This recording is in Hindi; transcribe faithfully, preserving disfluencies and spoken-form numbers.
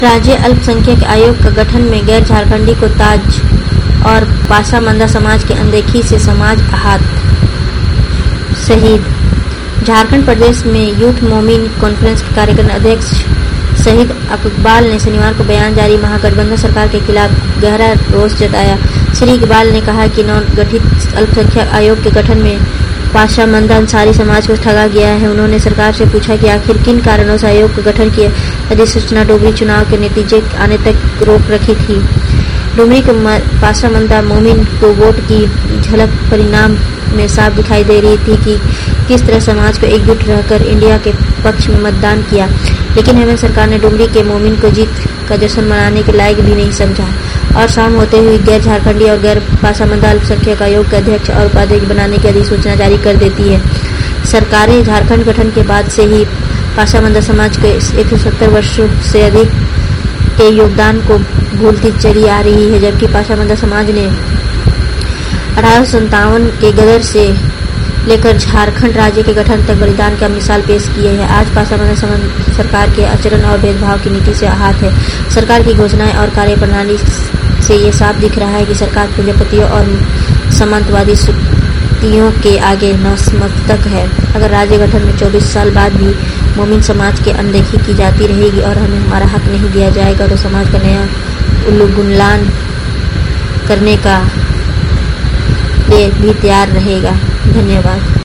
राज्य अल्पसंख्यक आयोग का गठन में गैर झारखंडी को ताज और पासामंदा समाज की अनदेखी से समाज आहत। शहीद। झारखंड प्रदेश में यूथ मोमिन कॉन्फ्रेंस के कार्यक्रम अध्यक्ष शहीद इकबाल ने शनिवार को बयान जारी महागठबंधन सरकार के खिलाफ गहरा रोष जताया। श्री इकबाल ने कहा कि नवगठित अल्पसंख्यक आयोग के गठन में पासामंदा अंसारी समाज को ठगा गया है। उन्होंने सरकार से पूछा कि आखिर किन कारणों से आयोग का गठन किया। अधिसूचना डुमरी चुनाव के नतीजे आने तक रोक रखी थी। डुमरी के पासामंदा मोमिन को वोट की झलक परिणाम में साफ दिखाई दे रही थी कि किस तरह समाज को एकजुट रहकर इंडिया के पक्ष में मतदान किया, लेकिन हेमंत सरकार ने डुमरी के मोमिन को जीत का जश्न मनाने के लायक भी नहीं समझा और शाम होते हुए गैर झारखंडी और गैर पासामंदा अल्पसंख्यक आयोग के अध्यक्ष और उपाध्यक्ष बनाने की अधिसूचना जारी कर देती है। सरकारें झारखंड गठन के बाद से ही पासामंदा समाज के एक सौ सत्तर वर्षों से अधिक के योगदान को भूलती चली आ रही है, जबकि पासामंदा समाज ने अठारह सौ संतावन के गदर से लेकर झारखंड राज्य के गठन तक बलिदान का मिसाल पेश किए हैं। आज पासामंदा समाज सरकार के आचरण और भेदभाव की नीति से आहत है। सरकार की घोषणाएं और कार्यप्रणाली से ये साफ दिख रहा है कि सरकार पूंजीपतियों और सामंतवादी शक्तियों के आगे नतमस्तक है। अगर राज्य गठन में चौबीस साल बाद भी मोमिन समाज की अनदेखी की जाती रहेगी और हमें हमारा हक नहीं दिया जाएगा तो समाज का नया उल्लूगुलान करने का लिए भी तैयार रहेगा। धन्यवाद।